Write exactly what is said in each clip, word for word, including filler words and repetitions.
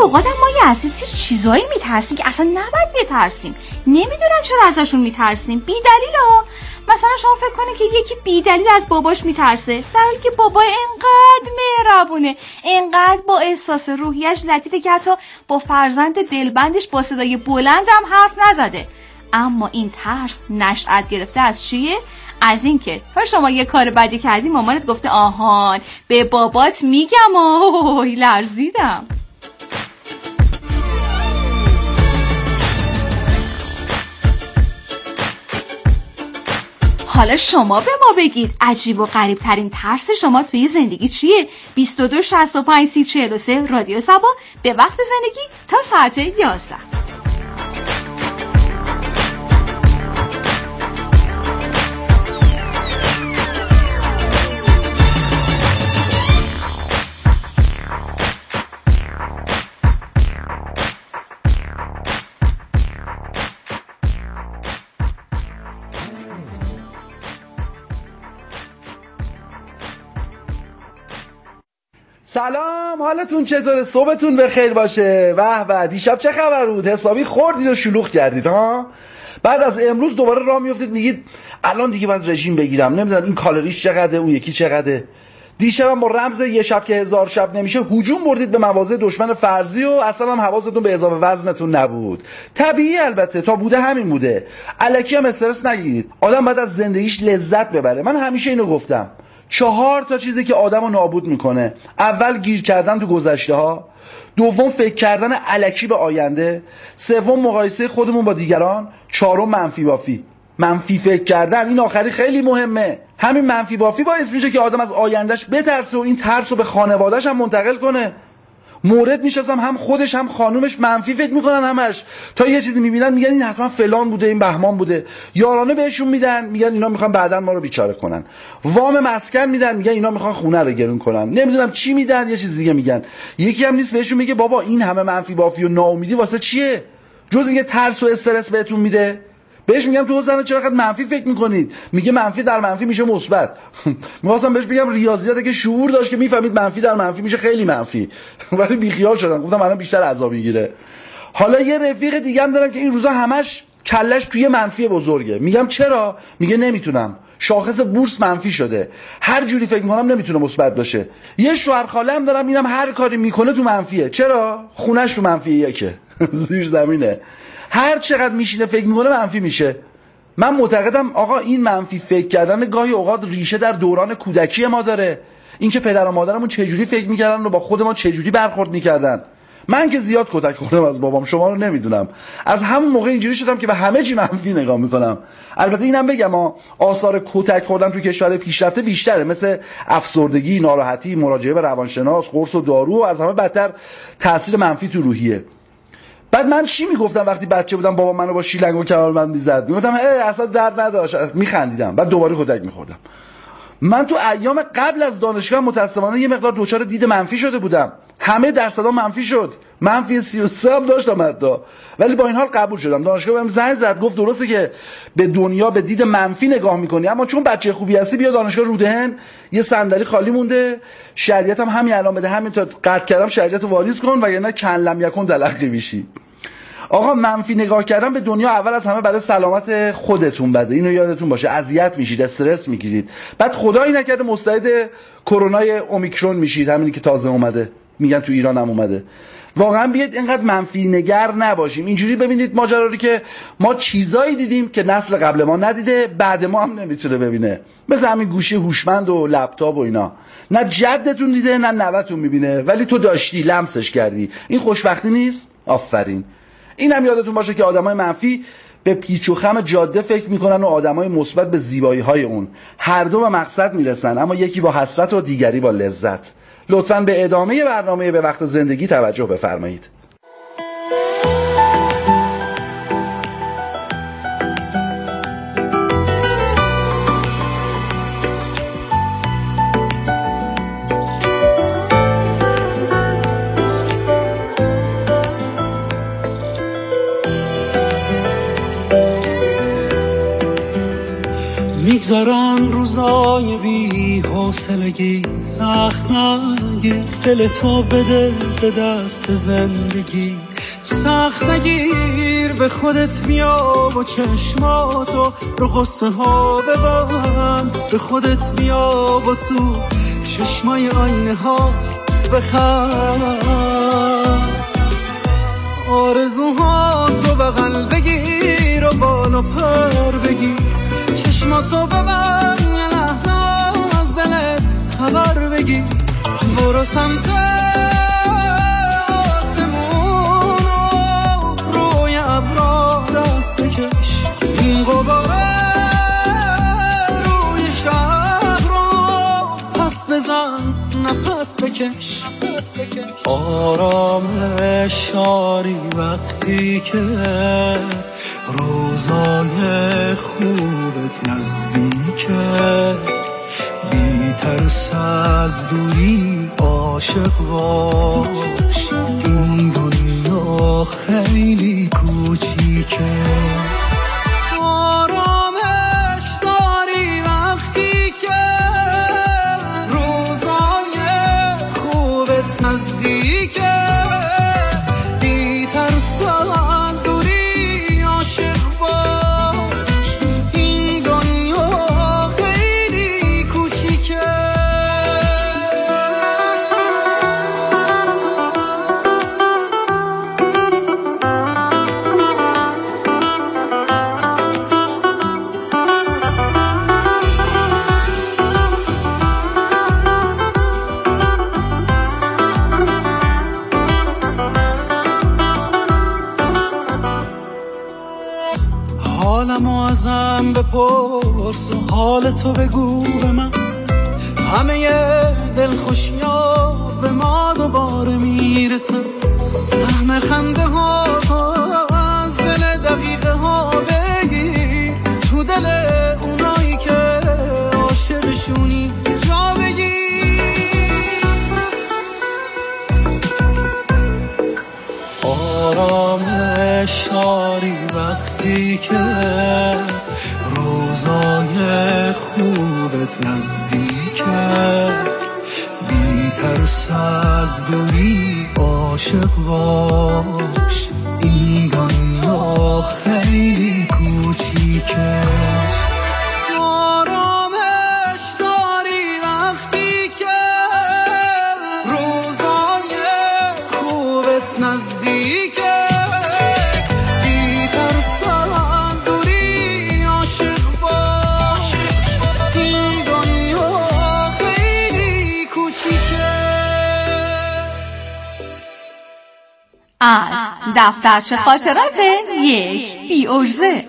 اوقات ما یه از یه سری چیزایی میترسیم که اصلا نباید بترسیم. نمیدونم چرا ازشون میترسیم، بی دلیل ها. مثلا شما فکر کنید که یکی بی دلیل از باباش میترسه، در حالی که بابا انقدر مهربونه، انقدر با احساس روحیش لطیفه که حتی با فرزند دلبندش با صدای بلند هم حرف نزده. اما این ترس نشأت گرفته از چیه؟ از این که تا شما یه کار بدی کردی مامانت گفته آهان به بابات میگم و لرزیدم. حالا شما به ما بگید عجیب و غریب ترین ترس شما توی زندگی چیه؟ بیست و دو شصت و پنج سی چهل و سه رادیو صبا به وقت زندگی تا ساعت یازده. سلام، حالتون چطوره؟ صبحتون بخیر باشه. به به، دیشب چه خبر بود؟ حسابی خوردید و شلوغ کردید ها؟ بعد از امروز دوباره راه میافتید میگید الان دیگه باید رژیم بگیرم، نمیدونم این کالریش چقدره، اون یکی چقدره. دیشبم با رمز یه شب که هزار شب نمیشه هجوم بردید به مواضع دشمن فرضی و اصلا هم حواستون به اضافه وزنتون نبود. طبیعی البته، تا بوده همین بوده. الکی هم استرس نگیرید. آدم باید از زندگیش لذت ببره. من همیشه اینو گفتم. چهار تا چیزی که آدمو نابود میکنه: اول گیر کردن تو گذشته ها، دوم فکر کردن الکی به آینده، سوم مقایسه خودمون با دیگران، چهارم منفی بافی. منفی فکر کردن، این آخری خیلی مهمه. همین منفی بافی باعث میشه که آدم از آیندهش بترسه و این ترس رو به خانواده‌اش هم منتقل کنه. مورد میشستم هم خودش هم خانومش منفی فکر میکنن همش. تا یه چیزی میبینن میگن این حتما فلان بوده، این بهمان بوده. یارانه بهشون میدن، میگن اینا میخوان بعداً ما رو بیچاره کنن. وام مسکن میدن، میگن اینا میخوان خونه رو گرون کنن. نمیدونم چی میدن، یه چیز دیگه میگن. یکی هم نیست بهشون میگه بابا این همه منفی بافی و ناامیدی واسه چیه؟ جز اینکه ترس و استرس بهتون میده. بهش میگم تو زن چرا خد منفی فکر میکنید؟ میگه منفی در منفی میشه مثبت. می‌خواستم بهش بگم ریاضیاته که شعور داشت که میفهمید منفی در منفی میشه خیلی منفی، ولی بیخیال شدم، گفتم الان بیشتر عذاب میگیره. حالا یه رفیق دیگه هم دارم که این روزا همش کلش توی منفی بزرگه. میگم چرا؟ میگه نمیتونم، شاخص بورس منفی شده، هر جوری فکر میکنم نمیتونه مثبت باشه. یه شوهر خاله هم دارم، اینم هر کاری میکنه تو منفیه. چرا؟ خونش تو منفیه، یکه زیر زمینه، هر چقدر میشینه فکر میکنه منفی میشه. من معتقدم آقا این منفی فکر کردن گاهی اوقات ریشه در دوران کودکی ما داره. اینکه پدر و مادرمون چجوری فکر میکردن و با خود ما چجوری برخورد میکردن. من که زیاد کتک خوردم از بابام، شما رو نمیدونم. از همون موقع اینجوری شدم که به همه چی منفی نگاه میکنم. البته اینم بگم آثار کتک خوردن تو کشور پیشرفته بیشتره، مثل افسردگی، ناراحتی، مراجعه به روانشناس، قرص و دارو، و از همه بدتر تاثیر منفی تو روحیه. بعد من چی میگفتم وقتی بچه بودم بابا منو با شیلنگ و کمربند میزد؟ میگفتم ای اصلا درد نداشت، میخندیدم، بعد دوباره کتک میخوردم. من تو ایام قبل از دانشگاه متاسفانه یه مقدار دوچار دید منفی شده بودم. همه درصدا منفی شد، منفی سی و سه هم داشتم حتی، ولی با این حال قبول شدم. دانشگاه بهم زنگ زد، گفت درسته که به دنیا به دید منفی نگاه میکنی، اما چون بچه خوبی هستی بیا دانشگاه رودهن، یه صندلی خالی مونده، شریعت هم همین الان بده، همین تا قطع کردم شریعت رو واریز کن و یعنی کن لم یکن تلقی میشی. آقا منفی نگاه کردن به دنیا اول از همه برای سلامت خودتون بده، اینو یادتون باشه. اذیت میشید، استرس میگیرید، بعد خدایی نکرده مستعد کرونای اومیکرون میشید، همینی که تازه اومده، میگن تو ایران هم اومده. واقعا بیاید اینقدر منفی نگر نباشیم. اینجوری ببینید ماجرا رو که ما چیزایی دیدیم که نسل قبل ما ندیده، بعد ما هم نمیتونه ببینه، مثل همین گوشی هوشمند و لپتاپ و اینا. نه جدتون دیده نه نوه‌تون میبینه، ولی تو داشتی، لمسش کردی. این خوشبختی نیست؟ آفرین. این هم یادتون باشه که آدمای منفی به پیچ و خم جاده فکر میکنن و آدمای مثبت به زیبایی های اون. هر دو به مقصد میرسن، اما یکی با حسرت و دیگری با لذت. لطفاً به ادامه برنامه به وقت زندگی توجه بفرمایید. میگذرن روزای بی حوصلگی، سخت نگیر دل تو بده به دست زندگی، سخت نگیر به خودت بیا و چشماتو رو قصه ها ببند، به خودت بیا و تو چشمای آینه ها بخند، آرزوهاتو بغل بگیر و بالا پر بگیر، چشماتو ببند یه لحظه از دلت خبر بگیر، برو سمت آسمون و روی ابرا دست بکش، این غباره روی شهر رو پس بزن نفس بکش، آرامش داری وقتی که روزای خوبت نزدیکه، بی ترس از دوری عاشق باش، این دنیا خیلی کوچیکه، آرامش داری وقتی که روزای خوبت نزدیکه، بی ترس از دوری عاشق باش، این دنیا خیلی کوچیکه. حالمو ازم بپرس و حالتو بگو به من، همه دلخوشی‌ها به ما دوباره میرسن، سهم خنده ها از دل دقیقه ها بگیر، تو دل اونایی که عاشقشونی جا بگیر، آرامش داری وقتی که روزای خوبت نزدیکه، بی ترس از دوری عاشق باش، این دنیا خیلی کوچیکه، آرامش داری وقتی که روزای خوبت نزدیکه، از دفترچه خاطرات یک بی عرضه.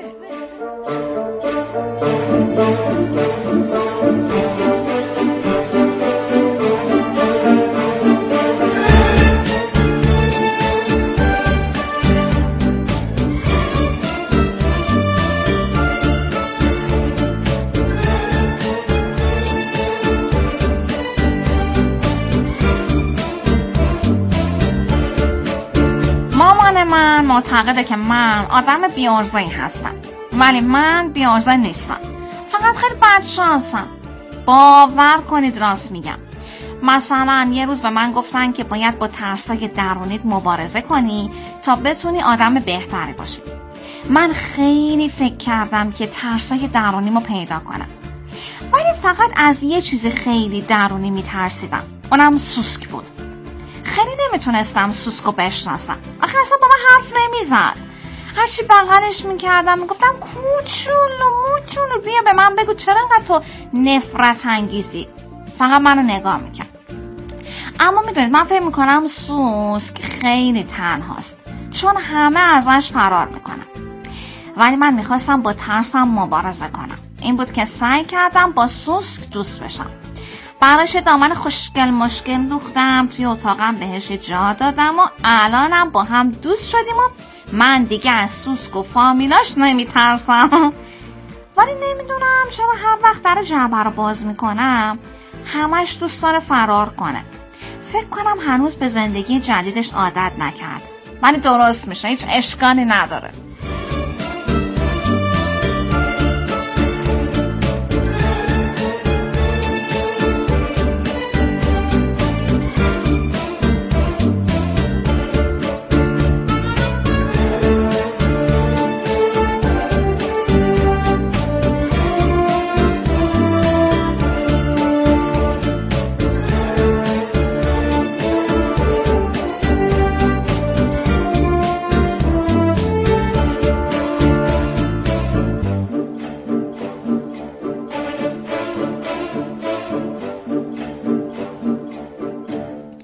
من معتقده که من آدم بی‌عرضه‌ای هستم، ولی من بی‌عرضه نیستم، فقط خیلی بدشانسم. باور کنید راست میگم. مثلا یه روز به من گفتن که باید با ترسای درونیت مبارزه کنی تا بتونی آدم بهتری باشی. من خیلی فکر کردم که ترسای درونیمو پیدا کنم، ولی فقط از یه چیز خیلی درونی میترسیدم، اونم سوسک بود. خیلی نمیتونستم سوسکو بشناسم، آخه اصلا با من حرف نمیزد. هرچی بغلش میکردم میگفتم کوچولو موچولو بیا به من بگو چرا انقدر تو نفرت انگیزی. فقط منو نگاه میکرد. اما میدونید من فکر میکنم سوسک خیلی تنهاست، چون همه ازش فرار میکنن. ولی من میخواستم با ترسم مبارزه کنم. این بود که سعی کردم با سوسک دوست بشم. براش دامن خوشگل مشکل دوختم، توی اتاقم بهش جا دادم و الانم با هم دوست شدیم و من دیگه از سوسک و فامیلاش نمیترسم. ولی نمیدونم چرا هر وقت در جعبه رو باز میکنم همش دوست داره فرار کنه. فکر کنم هنوز به زندگی جدیدش عادت نکرد، ولی درست میشه، هیچ اشکالی نداره.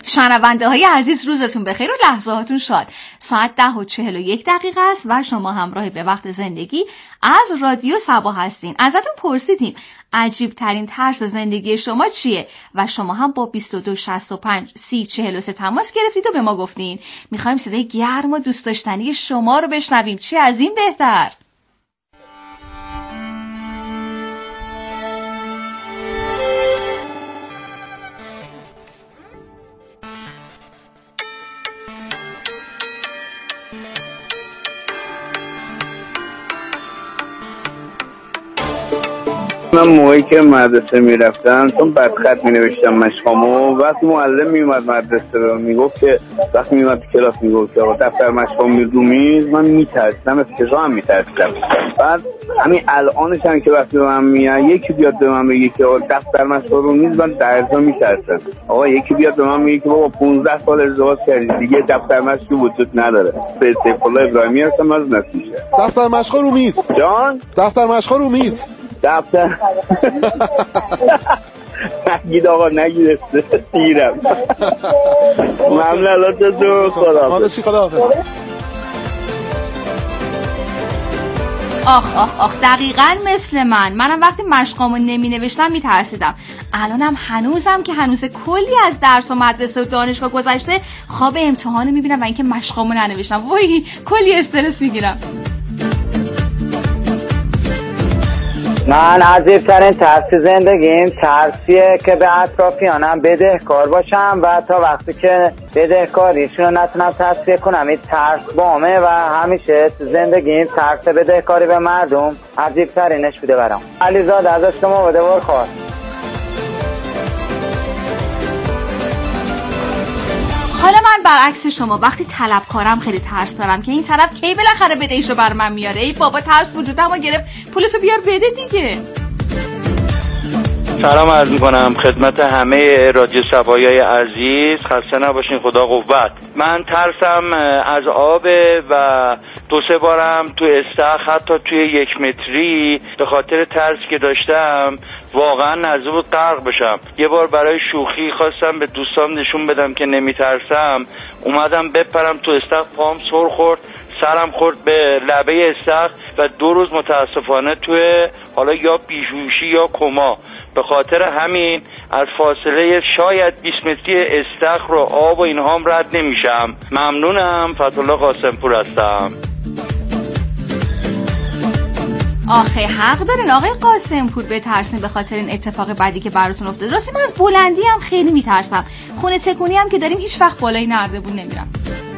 شنونده های عزیز روزتون بخیر و لحظه هاتون شاد. ساعت ده و چهل و یک دقیقه است و شما همراه به وقت زندگی از رادیو صبا هستین. ازتون پرسیدیم عجیب ترین ترس زندگی شما چیه و شما هم با بیست و دو شصت و پنج سی چهل و سه تماس گرفتید و به ما گفتین. میخوایم صدای گرم و دوست داشتنی شما رو بشنویم. چه از این بهتر؟ من موقعی که مدرسه میرفتم چون بدخط مینوشتم مشقامو، وقتی معلم میومد مدرسه رو میگفت که وقتی میومد تو کلاس میگفت که دفتر مشقام میدو میز، من میترسیدم، از کجا هم میترسیدم. بعد همین الانش هم که وقتی به من میاد یکی بیاد به من بگه که دفتر مشقام رو میز، من درجا میترسم. آقا یکی بیاد به من میگه که بابا پانزده سال ازدواج کردی دیگه دفتر مشق وجود نداره. به سیف الله ابراهیمی هستم از نتیجه. دفتر مشق رو میز. جان دفتر مشق رو میز. دفتر نگید آقا نگید استیرم. ممنون تو خدا حافظ. خدا حافظ. آخ آخ آخ دقیقاً مثل من. منم وقتی مشقامو نمی نوشتم می ترسیدم. الانم هنوزم که هنوز کلی از درس و مدرسه و دانشگاه گذشته خواب امتحانو می بینم و اینکه مشقامو ننوشتم وای کلی استرس می گیرم. من عجیب‌ترین ترس زندگیم ترسیه که به اطرافیانم بدهکار باشم و تا وقتی که بدهکاریشون رو نتونم تصفیه کنم این ترس بامه و همیشه تو زندگیم ترس بدهکاری به مردم عجیب‌ترینش بوده برام. علیزاده ازش شما بده برخواد. حالا من برعکس شما وقتی طلبکارم خیلی ترس دارم که این طرف کی بالاخره بدهیشو بر من میاره. ای بابا ترس وجودمو گرفت، پولشو بیار بده دیگه. سلام عرض میکنم خدمت همه رادیو صبایای عزیز، خسته نباشین، خدا قوت. من ترسم از آبه و دو سه بارم تو استخر حتی توی یک متری به خاطر ترس که داشتم واقعا نزدیک بود غرق بشم. یه بار برای شوخی خواستم به دوستام نشون بدم که نمیترسم، اومدم بپرم تو استخر، پام سر خورد، سرم خورد به لبه استخر و دو روز متاسفانه توی حالا یا بیهوشی یا کما. به خاطر همین از فاصله شاید بیست متری استخر و آب و اینها هم رد نمیشم. ممنونم. فتح‌الله قاسمپور هستم. آخه حق دارین آقای قاسمپور بترسین به خاطر این اتفاق بعدی که براتون افتاد. راستی من از بلندی هم خیلی میترسم. خونه تکونی هم که داریم هیچ وقت بالای نردبون نمیرم.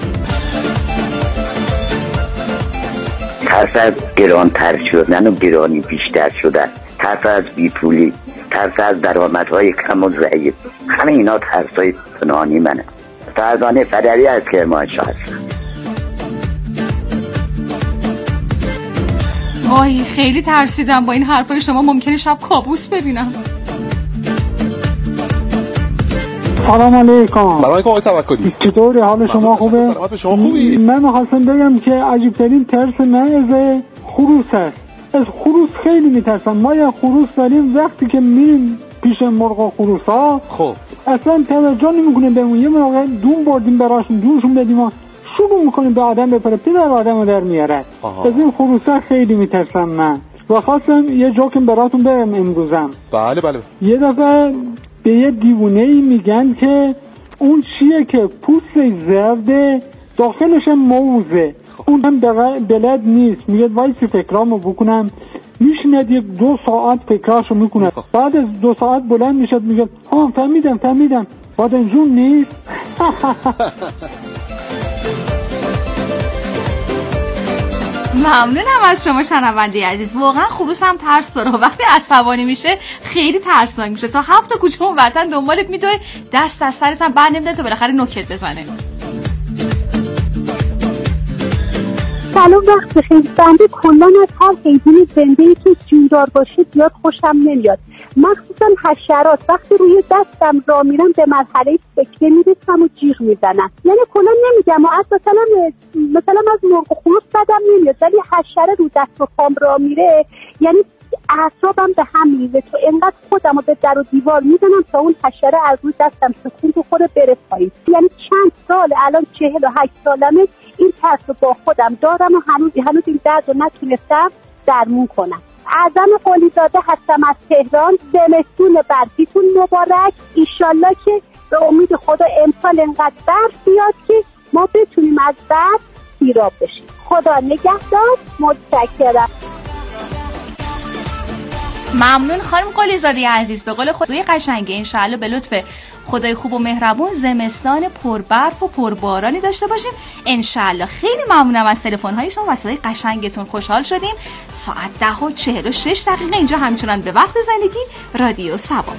ترس از گرانتر شدن و گرانی بیشتر شدن، ترس از بیپولی، ترس از درآمدهای کم و ضعیف، همه اینا ترسای پنهانی منه. فرزانه فدری از کرمانشاه هستم. وای خیلی ترسیدم با این حرفای شما، ممکنه شب کابوس ببینم. سلام علیکم. سلام علیکم آقای توکلی. چطوری حال شما خوبه؟ سلامت شما خوبی؟ من می‌خواستم بگم که عجیب ترین ترس من از خروس است. از خروس خیلی میترسم. ما یه خروس داریم وقتی که میریم پیش مرغ خروس ها خب اصلا توجه نمیکنیم بهمون. یه موقع دون بردیم براشون دونشون بدیم و شروع میکنیم به آدم بپره، پدر آدم رو در میاره. از این خروس ها خیلی میترسم من و خواستم یه جوکم براتون بگم امروزم. بله بله. یه دفعه به یه دیوونه ای میگن که اون چیه که پوست زرده داخلش موزه، اون هم بلد نیست. میگه وایسی فکرامو بکنم، میشند یک دو ساعت فکراشو میکنه. بعد از دو ساعت بلند میشد میگه ها فهمیدم فهمیدم بادنجون نیست. ممنونم از شما شنونده عزیز. واقعا خروس هم ترس داره، وقتی عصبانی میشه خیلی ترسناک میشه. تا هفت تا کوچه اون وطن دنبالت میدوه، دست از سرت هم بر نمیداره تا بالاخره نوکت بزنه. سلام وقت بخیر. بنده کلان از هر حیوان زنده‌ای که جوندار باشه زیاد خوشم نمیاد، مخصوصا حشرات. وقتی روی دستم راه میرم به مرحله سکته میرسم و جیغ میزنم. یعنی کلان نمیگم و از مثلا مثلا از مرغ و خروس بدم نمیاد، ولی حشره رو دست و پام راه میره یعنی اعصابم به هم میریزه. تو انقدر خودم رو به در و دیوار میزنم تا اون حشره از روی دستم سکون بخوره بره پایین. یعنی چند سال، الان چهل و هشت سالمه، این ترس رو با خودم دارم و هنوز هنوز این درد رو نتونستم درمون کنم. اعظم قلیزاده هستم از تهران. زمستون برفیتون مبارک. ایشالله که به امید خدا امسال انقدر برف بیاد که ما بتونیم از برف سیراب بشیم. خدا نگهدار. متشکرم. ممنون خانم قلیزاده عزیز. به قول خودتوی قشنگه انشالله به لطف خدای خوب و مهربون زمستان پربرف و پربارانی داشته باشیم انشالله. خیلی ممنونم از تلفن‌های شما و صدای قشنگتون. خوشحال شدیم. ساعت ده و چهل و شش دقیقه اینجا همچنان به وقت زندگی رادیو سبا.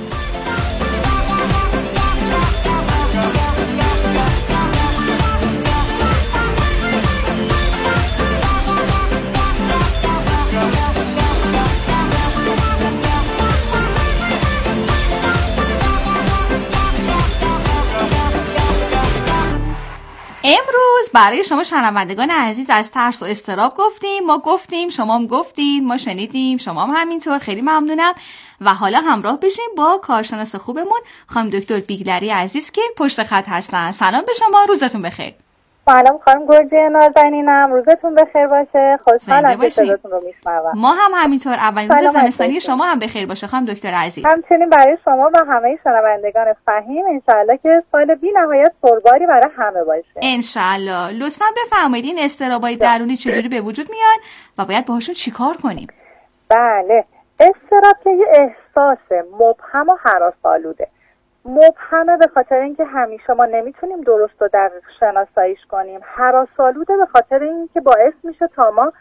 امروز برای شما شنوندگان عزیز از ترس و اضطراب گفتیم. ما گفتیم، شما هم گفتید، ما شنیدیم، شما هم همینطور. خیلی ممنونم و حالا همراه بشیم با کارشناس خوبمون خانم دکتر بیگلری عزیز که پشت خط هستن. سلام به شما، روزتون بخیر. سلام خانم گرجی نازنینم، روزتون بخیر باشه. خوشحالم که صداتون رو میشنوم. ما هم همینطور. اولین روز زمستانی شما هم بخیر باشه خانم دکتر عزیز. همچنین برای شما و همه شنوندگان فهیم. انشالله که سال بی نهایت پرباری برای همه باشه انشالله. لطفاً بفرمایید این اضطرابای درونی چجوری به وجود میان و باید باهاشون چیکار کنیم؟ بله، اضطراب که یه احساس مبهم و هراس‌آلوده. مبهمه به خاطر اینکه همیشه ما نمیتونیم درست و دقیق شناساییش کنیم. هراس‌آلوده به خاطر اینکه باعث میشه تا ما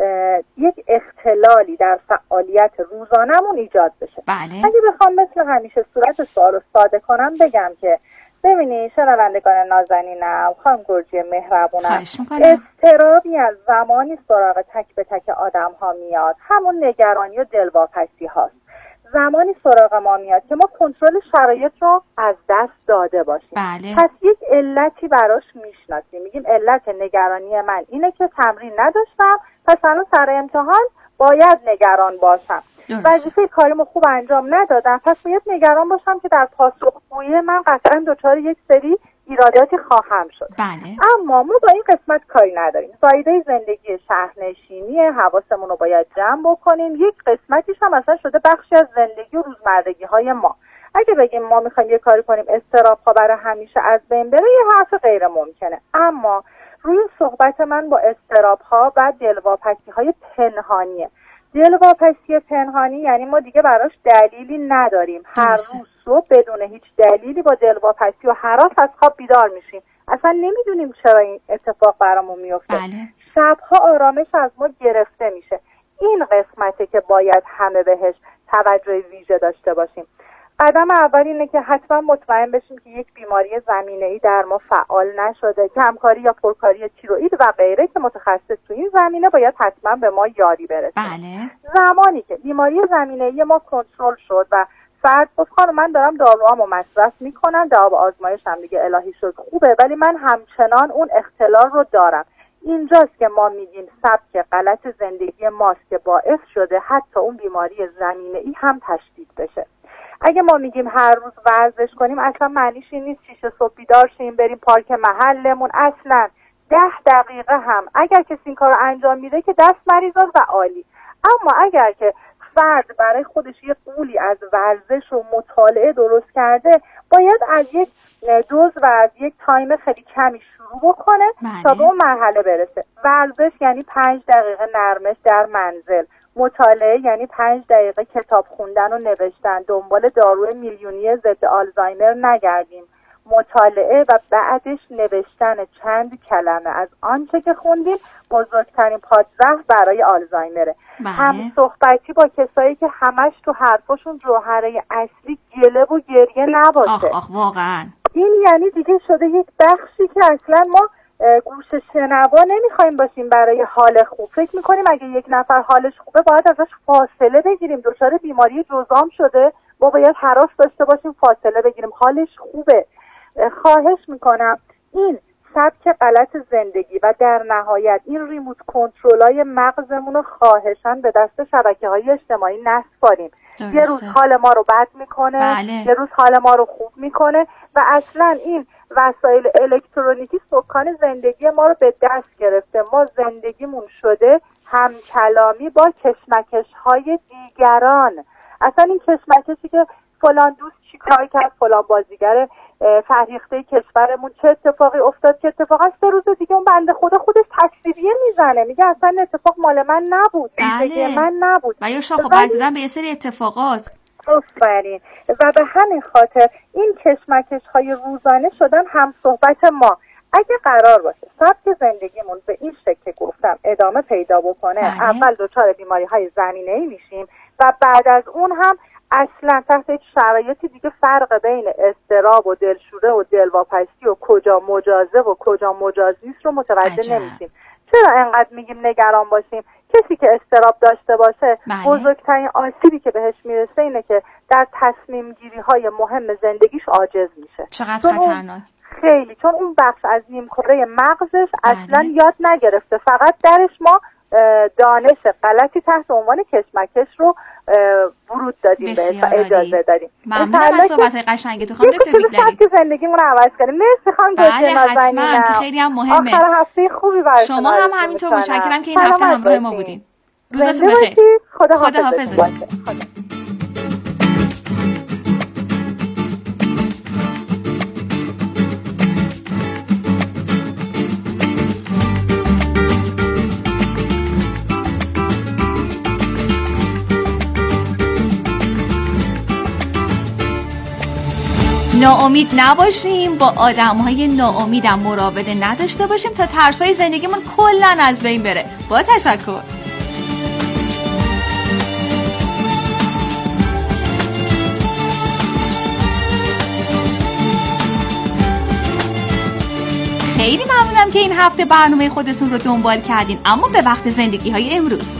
یک اختلالی در فعالیت روزانمون ایجاد بشه. بله. اگه بخوام مثل همیشه صورت سوال رو ساده کنم بگم که ببینید شنوندگان نازنینم، خانم گرجی مهربونم، اضطرابی از زمانی سراغ تک به تک آدم ها میاد، همون نگرانی و دلواپسی هاست. زمانی سراغ ما میاد که ما کنترل شرایط رو از دست داده باشیم. بله. پس یک علتی براش میشناسیم، میگیم علت نگرانی من اینه که تمرین نداشتم، پس الان سر امتحان باید نگران باشم. وظیفه کاریمو خوب انجام ندادم، پس باید نگران باشم که در پاسخگویی من قطعا دچار یک سری ایراداتی خواهم شد. بله. اما ما با این قسمت کاری نداریم. زایده زندگی شهرنشینیه، حواسمون رو باید جمع بکنیم. یک قسمتیش هم اصلا شده بخشی از زندگی و روزمرگی های ما. اگه بگیم ما میخوایم یه کاری کنیم استراب ها برای همیشه از بین بره، یه حرف غیر ممکنه. اما روی صحبت من با استراب ها و دلواپسی های پنهانیه. دلواپسی پنهانی یعنی ما دیگه براش دلیلی نداریم. هر روز صبح بدون هیچ دلیلی با دلواپسی و هراس از خواب بیدار میشیم. اصلا نمیدونیم چرا این اتفاق برامون میفته. بله. شبها آرامش از ما گرفته میشه. این قسمته که باید همه بهش توجه ویژه داشته باشیم. قدم اول اینه که حتما مطمئن بشیم که یک بیماری زمینه‌ای در ما فعال نشده. کمکاری یا پرکاری تیروئید و غیره که متخصص تو این زمینه باید حتما به ما یاری برسه. بله. زمانی که بیماری زمینه‌ای ما کنترل شد و فرد گفت خانم من دارم داروامو مصرف میکنم، جواب آزمایشم دیگه الهی شد خوبه، ولی من همچنان اون اختلال رو دارم. اینجاست که ما میگیم سبک غلط زندگی ماست که باعث شده حتی اون بیماری زمینه‌ای هم تشدید بشه. اگه ما میگیم هر روز ورزش کنیم، اصلا معنیش این نیست شیش صبح بیدار شیم بریم پارک محلمون. اصلا ده دقیقه هم اگر کسی این کار رو انجام میده که دست مریضان و عالی. اما اگر که فرد برای خودش یه قولی از ورزش و مطالعه درست کرده، باید از یک دوز و از یک تایم خیلی کمی شروع بکنه تا به اون مرحله برسه. ورزش یعنی پنج دقیقه نرمش در منزل. مطالعه یعنی پنج دقیقه کتاب خوندن و نوشتن. دنبال داروی میلیونی ضد آلزایمر نگردیم. مطالعه و بعدش نوشتن چند کلمه از آنچه که خوندیم بزرگترین پادزهر برای آلزایمره. هم صحبتی با کسایی که همش تو حرفاشون جوهره اصلی گله و گریه نباشه. آخ آخ واقعا. این یعنی دیگه شده یک بخشی که اصلا ما گوش شنوا نمیخوایم باشیم برای حال خوب. فکر میکنیم اگه یک نفر حالش خوبه باید ازش فاصله بگیریم. دچار بیماری جذام شده، ما باید هراس داشته باشیم فاصله بگیریم. حالش خوبه. خواهش میکنم این سبک غلط زندگی و در نهایت این ریموت کنترلای مغزمون رو خواهشاً به دست شبکه‌های اجتماعی نسپاریم. یه روز حال ما رو بد میکنه، بله. یه روز حال ما رو خوب میکنه و اصلا این وسایل الکترونیکی سکان زندگی ما رو به دست گرفته. ما زندگیمون شده هم کلامی با کشمکش‌های دیگران. اصلا این کشمکشی که فلان دوست چیکار کرد، فلان بازیگر فرهیخته کشورمون چه اتفاقی افتاد که اتفاقا سه روز دیگه اون بنده خدا خودش تکذیبیه میزنه، میگه اصلا اتفاق مال من نبود، زندگی بله. من نبود و یا شاخو بردودن به یه سری اتفاقات. آفرین. و به همین خاطر این کشمکش های روزانه شدن هم صحبت ما. اگه قرار باشه سبک زندگیمون به این شکل که گفتم ادامه پیدا بکنه، بله. اول دچار بیماری های زمینه‌ای میشیم و بعد از اون هم اصلا تحت هیچ شرایطی دیگه فرق بین اضطراب و دلشوره و دلواپسی و کجا مجازه و کجا مجاز نیست رو متوجه نمیشیم. چرا انقدر میگیم نگران باشیم؟ کسی که اضطراب داشته باشه بله. بزرگترین آسیبی که بهش میرسه اینه که در تصمیم گیری های مهم زندگیش عاجز میشه. چقدر خطرناک. خیلی، چون اون بخش از نیمکره مغزش بله. اصلا یاد نگرفته، فقط درش ما دانش غلطی تحت عنوان کشمکش رو ورود دادیم بهش و اجازه دادیم. ممنونم از صحبت قشنگتون خانم دکتر بیگلری. که زندگیمون رو عوض کنیم. مرسی خانم دکتر نازنینم. بله حتما که خیلی هم مهمه. آخر هفته خوبی براتون. شما هم همینطور، متشکرم که این هفته همراه ما بودین. روزتون بخیر. خدا حافظ. خدا. ناامید نباشیم، با آدم‌های ناامیدم مراوده نداشته باشیم تا ترس‌های زندگیمون کلاً از بین بره. با تشکر. خیلی ممنونم که این هفته برنامه خودتون رو دنبال کردین، اما به وقت زندگی‌های امروز.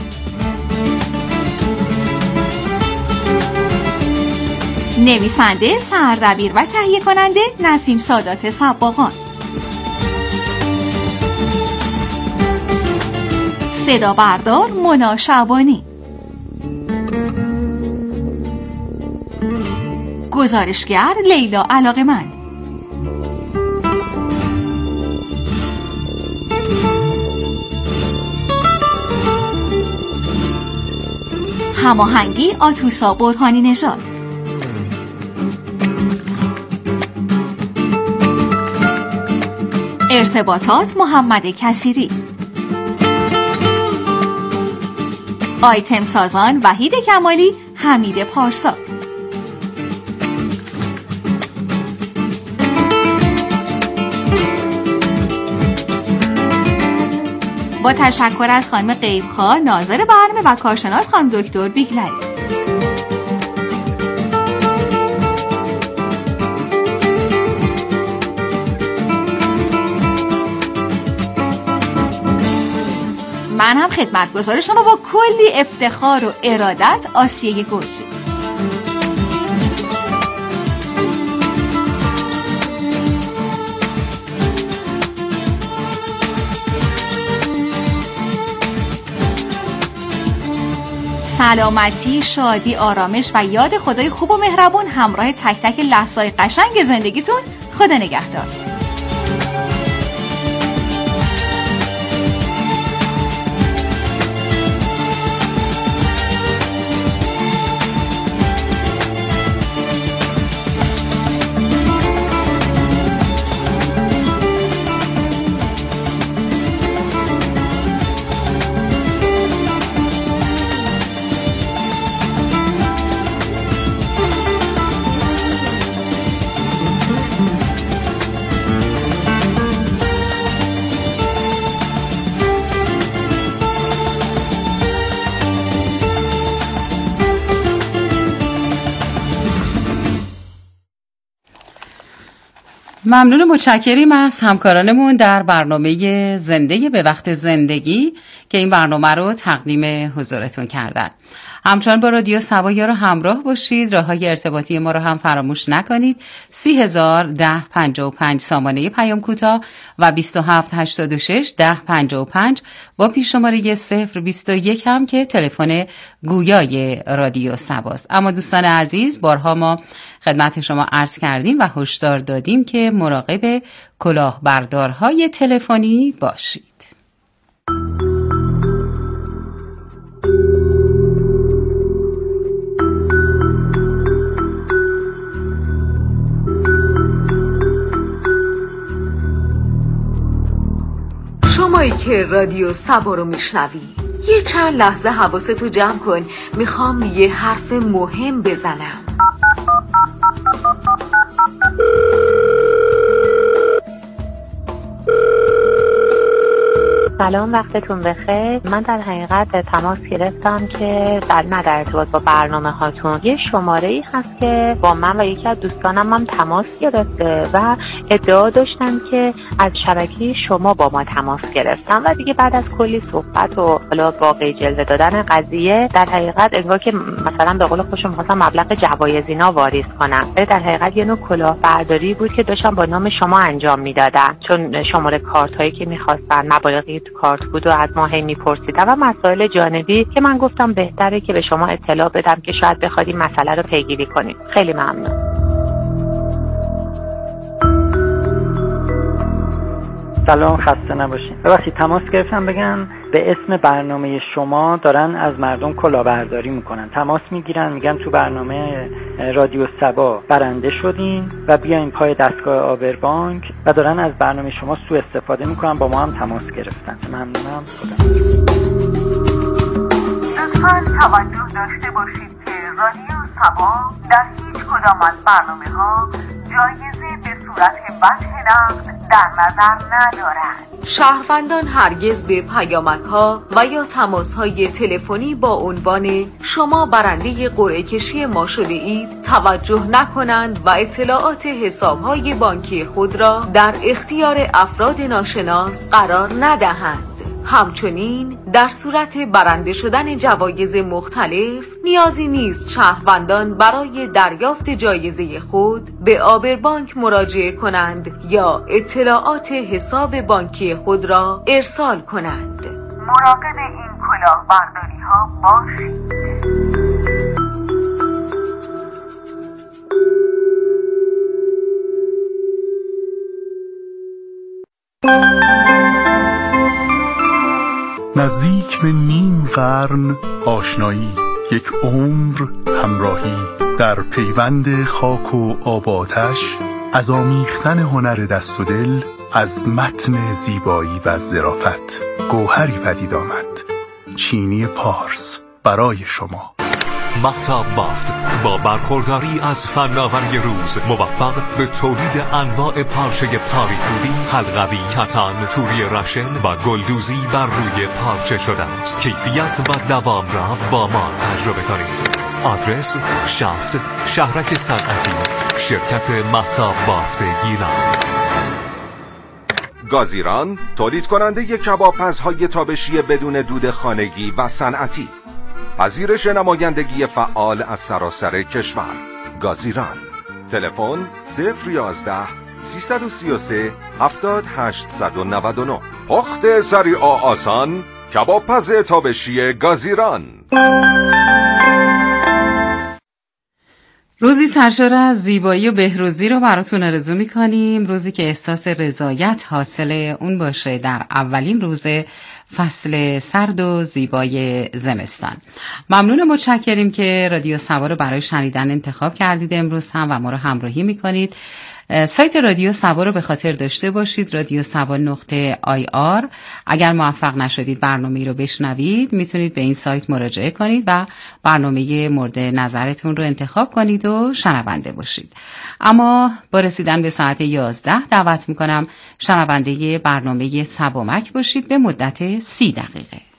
نویسنده، سردبیر و تهیه کننده نسیم سادات صباغان. صدا بردار مونا شعبانی. گزارشگر لیلا علاقمند. هماهنگی آتوسا برهانی نژاد. ارتباطات محمد کثیری. آیتم سازان وحید کمالی، حمید پارسا. با تشکر از خانم غیبخواه ناظر برنامه و کارشناس خانم دکتر بیگلری. من هم خدمتگزار شما با کلی افتخار و ارادت آسیه گرجی. سلامتی، شادی، آرامش و یاد خدای خوب و مهربون همراه تک تک لحظه‌های قشنگ زندگیتون. خدا نگهدار. ممنون، متشکریم از همکارانمون در برنامه زنده به وقت زندگی که این برنامه رو تقدیم حضورتون کردن. همچنان با رادیو سبا رو همراه باشید. راههای ارتباطی ما رو هم فراموش نکنید. سی هزار ده پنجاه و پنج سامانه پیام کوتاه و بیست و هفت هشتاد و شش ده پنجاه و پنج با پیش شماره صفر بیست و یک هم که تلفن گویای رادیو سباست. اما دوستان عزیز، بارها ما خدمت شما عرض کردیم و هشدار دادیم که مراقب کلاهبردارهای تلفنی باشید. شمایی که رادیو سبا رو میشنوی، یه چند لحظه حواستو جمع کن، میخوام یه حرف مهم بزنم. سلام، وقتتون بخیر. من در حقیقت تماس گرفتم که در نه در ارتباط با برنامه هاتون یه شماره ای هست که با من و یکی از دوستانم هم تماس گرفته و ادعا داشتن که از شبکه شما با ما تماس گرفتن و دیگه بعد از کلی صحبت و حالا واقعی جلوه دادن قضیه در حقیقت انگار که مثلا به قول خودشون می‌خواستن مبلغ جوایزینا واریز کنن. در حقیقت یه نوع کلاهبرداری بود که داشتن با نام شما انجام میدادن، چون شماره کارت هایی که می‌خواستن مبالغی تو کارت بود و از ما هی میپرسیدن و مسائل جانبی که من گفتم بهتره که به شما اطلاع بدم که شاید بخواد این مسئله رو پیگیری کنید. خیلی ممنون. سلام، خسته نباشین. ببخشید تماس گرفتم بگم به اسم برنامه شما دارن از مردم کلاهبرداری میکنن، تماس میگیرن، میگن تو برنامه رادیو سبا برنده شدین و بیاین پای دستگاه آبربانک و دارن از برنامه شما سوء استفاده میکنن. با ما هم تماس گرفتن. ممنونم. خدا لطفاً توجه داشته باشید که رادیو سبا در هیچ کدام از برنامه ها جایزه به صورت وجه نقد در نظر ندارند. شهروندان هرگز به پیامک‌ها و یا تماس‌های تلفنی با عنوان شما برنده قرعه کشی ما شده اید توجه نکنند و اطلاعات حساب‌های بانکی خود را در اختیار افراد ناشناس قرار ندهند. همچنین در صورت برنده شدن جوایز مختلف نیازی نیست شهروندان برای دریافت جایزه خود به آبربانک مراجعه کنند یا اطلاعات حساب بانکی خود را ارسال کنند. مراقب این کلاهبرداری ها باشید. نزدیک به نیم قرن آشنایی، یک عمر همراهی، در پیوند خاک و آب آتش، از آمیختن هنر دست و دل، از متن زیبایی و ظرافت گوهری پدید آمد. چینی پارس برای شما. مهتاب بافت با برخورداری از فناوری روز موفق به تولید انواع پارچه تاریکودی، حلقوی، کتان، توری رشن و گلدوزی بر روی پارچه شده است. کیفیت و دوام را با ما تجربه کنید. آدرس شفت، شهرک صنعتی، شرکت مهتاب بافت گیلان. گازیران تولید کننده کبابپزهای تابشی بدون دود خانگی و صنعتی، پذیرش نمایندگی فعال از سراسر کشور. گازیران. تلفن صفر یازده سیصد و سی و سه هفتاد هشتصد و نود و نه. پخت سریع و آسان، کبابپز تابشی گازیران. روزی سرشار از زیبایی و بهروزی رو براتون آرزو می‌کنیم. روزی که احساس رضایت حاصل اون باشه در اولین روز فصل سرد و زیبای زمستان. ممنون، متشکریم که رادیو سبا رو برای شنیدن انتخاب کردید امروز هم و ما رو همراهی می‌کنید. سایت رادیو سبا رو به خاطر داشته باشید، رادیو سبا نقطه آی آر. اگر موفق نشدید برنامه رو بشنوید میتونید به این سایت مراجعه کنید و برنامه مورد نظرتون رو انتخاب کنید و شنونده باشید. اما با رسیدن به ساعت یازده دعوت میکنم شنونده برنامه سبامک باشید به مدت سی دقیقه.